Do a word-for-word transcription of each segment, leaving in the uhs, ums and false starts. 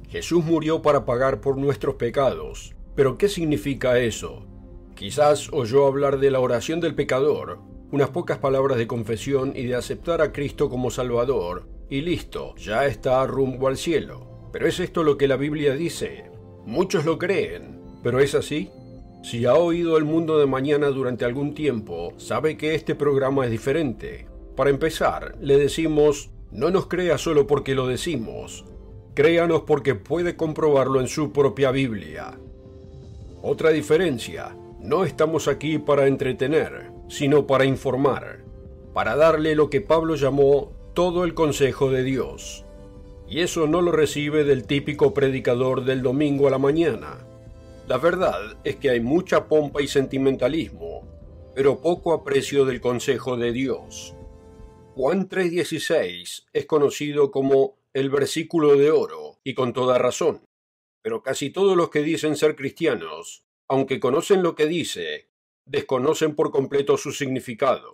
Jesús murió para pagar por nuestros pecados. ¿Pero qué significa eso? Quizás oyó hablar de la oración del pecador, unas pocas palabras de confesión y de aceptar a Cristo como Salvador, y listo, ya está rumbo al cielo. ¿Pero es esto lo que la Biblia dice? Muchos lo creen, ¿pero es así? Si ha oído El Mundo de Mañana durante algún tiempo, sabe que este programa es diferente. Para empezar, le decimos, no nos crea solo porque lo decimos. Créanos porque puede comprobarlo en su propia Biblia. Otra diferencia, no estamos aquí para entretener, sino para informar, para darle lo que Pablo llamó todo el consejo de Dios. Y eso no lo recibe del típico predicador del domingo a la mañana. La verdad es que hay mucha pompa y sentimentalismo, pero poco aprecio del consejo de Dios. Juan tres dieciséis es conocido como el versículo de oro, y con toda razón. Pero casi todos los que dicen ser cristianos, aunque conocen lo que dice, desconocen por completo su significado.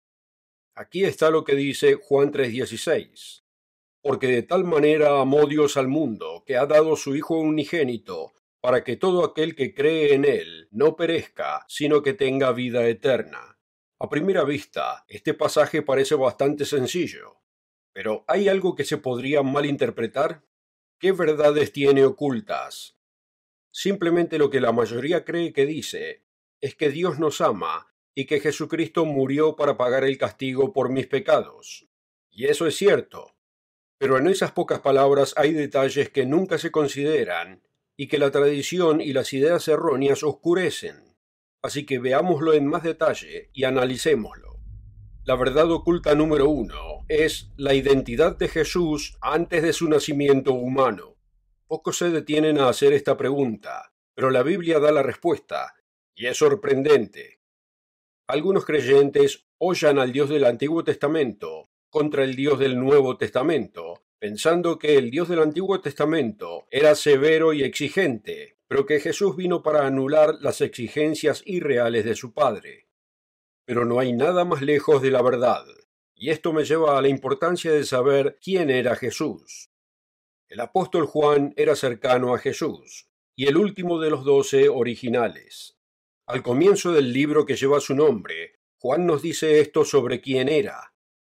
Aquí está lo que dice Juan tres dieciséis. Porque de tal manera amó Dios al mundo, que ha dado su Hijo unigénito, para que todo aquel que cree en él no perezca, sino que tenga vida eterna. A primera vista, este pasaje parece bastante sencillo. Pero ¿hay algo que se podría malinterpretar? ¿Qué verdades tiene ocultas? Simplemente lo que la mayoría cree que dice es que Dios nos ama y que Jesucristo murió para pagar el castigo por mis pecados. Y eso es cierto. Pero en esas pocas palabras hay detalles que nunca se consideran y que la tradición y las ideas erróneas oscurecen. Así que veámoslo en más detalle y analicémoslo. La verdad oculta número uno es la identidad de Jesús antes de su nacimiento humano. Pocos se detienen a hacer esta pregunta, pero la Biblia da la respuesta, y es sorprendente. Algunos creyentes hollan al Dios del Antiguo Testamento contra el Dios del Nuevo Testamento, pensando que el Dios del Antiguo Testamento era severo y exigente, pero que Jesús vino para anular las exigencias irreales de su Padre. Pero no hay nada más lejos de la verdad, y esto me lleva a la importancia de saber quién era Jesús. El apóstol Juan era cercano a Jesús, y el último de los doce originales. Al comienzo del libro que lleva su nombre, Juan nos dice esto sobre quién era.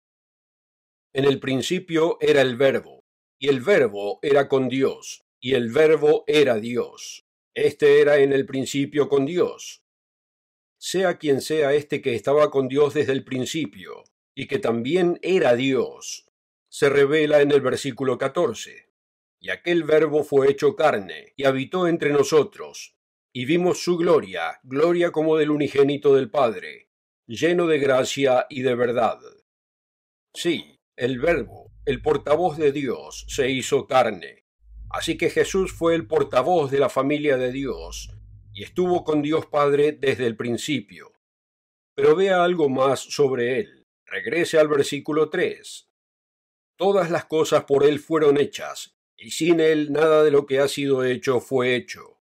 En el principio era el Verbo, y el Verbo era con Dios, y el Verbo era Dios. Este era en el principio con Dios. Sea quien sea este que estaba con Dios desde el principio, y que también era Dios, se revela en el versículo catorce. Y aquel Verbo fue hecho carne, y habitó entre nosotros, y vimos su gloria, gloria como del unigénito del Padre, lleno de gracia y de verdad. Sí, el Verbo, el portavoz de Dios, se hizo carne. Así que Jesús fue el portavoz de la familia de Dios, y estuvo con Dios Padre desde el principio. Pero vea algo más sobre él. Regrese al versículo tres. Todas las cosas por él fueron hechas, y sin él nada de lo que ha sido hecho fue hecho.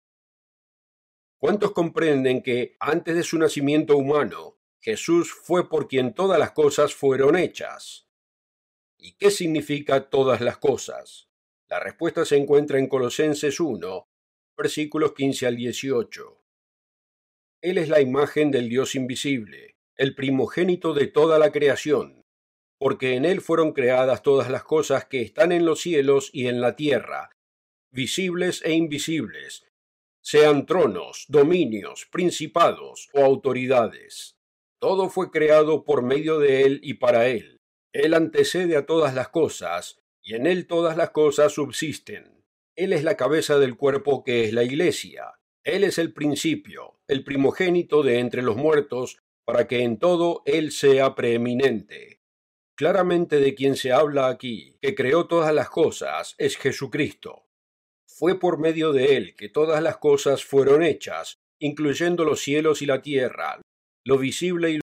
¿Cuántos comprenden que antes de su nacimiento humano, Jesús fue por quien todas las cosas fueron hechas? ¿Y qué significa todas las cosas? La respuesta se encuentra en Colosenses uno, versículos quince al dieciocho. Él es la imagen del Dios invisible, el primogénito de toda la creación, porque en él fueron creadas todas las cosas que están en los cielos y en la tierra, visibles e invisibles, sean tronos, dominios, principados o autoridades. Todo fue creado por medio de él y para él. Él antecede a todas las cosas, y en él todas las cosas subsisten. Él es la cabeza del cuerpo que es la Iglesia. Él es el principio, el primogénito de entre los muertos, para que en todo él sea preeminente. Claramente de quien se habla aquí, que creó todas las cosas, es Jesucristo. Fue por medio de él que todas las cosas fueron hechas, incluyendo los cielos y la tierra, lo visible y